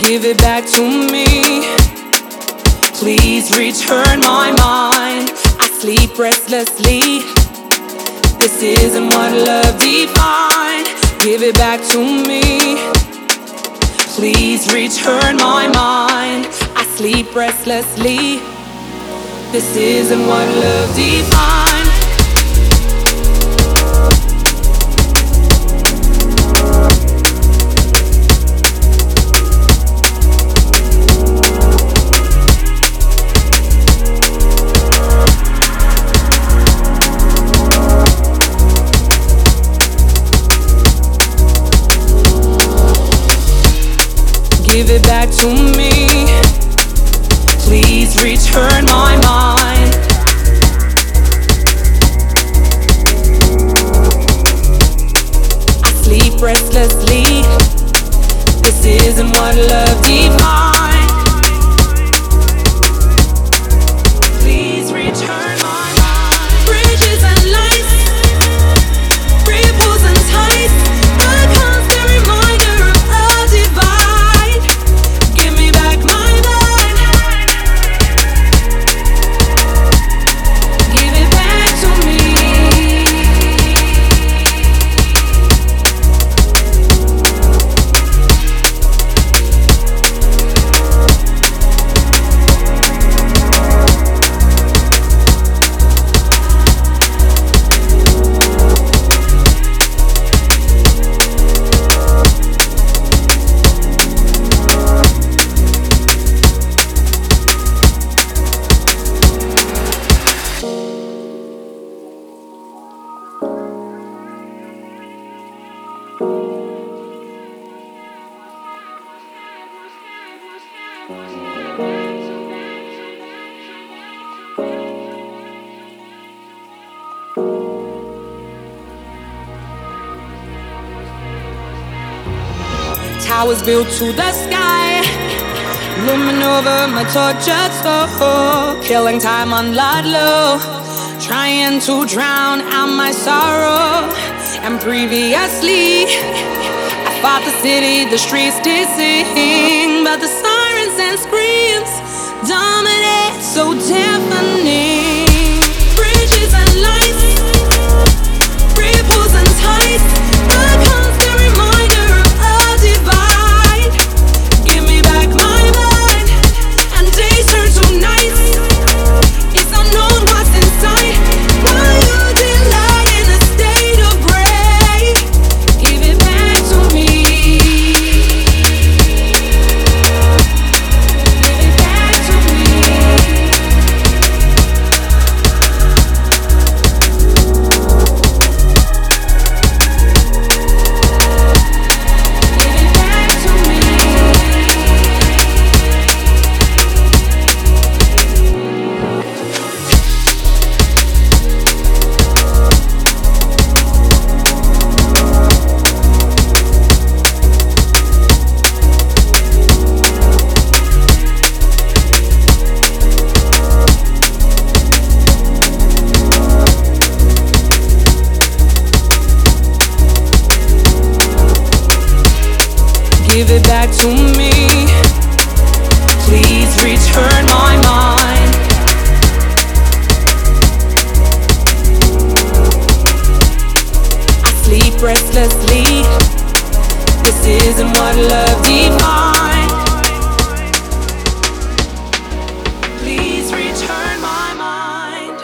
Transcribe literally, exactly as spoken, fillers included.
Give it back to me. Please return my mind. I sleep restlessly. This isn't what love defined. Give it back to me. Please return my mind. I sleep restlessly. This isn't what love defined. Give it back to me. Please return my mind. I sleep restlessly. This isn't what love defined. Please return my mind. Bridges and lights, ripples and tides, the constant reminder of a divide. Give me back my mind. Give it back to me. Towers built to the sky, looming over my tortured soul, killing time on Ludlow, trying to drown out my sorrow. And previously, I fought the city, the streets did sing, but the sirens and screams dominate, so deafening. Bridges and lights, ripples and tides, the constant reminder of a divide. Give me back my mind, and days turn to nights. It's unknown what's inside, while you delight in a state of gray. Give it back to me. Give it back to me. Give it back to me. Give it back to me. Please return my mind. I sleep restlessly. This isn't what love defined. Please return my mind.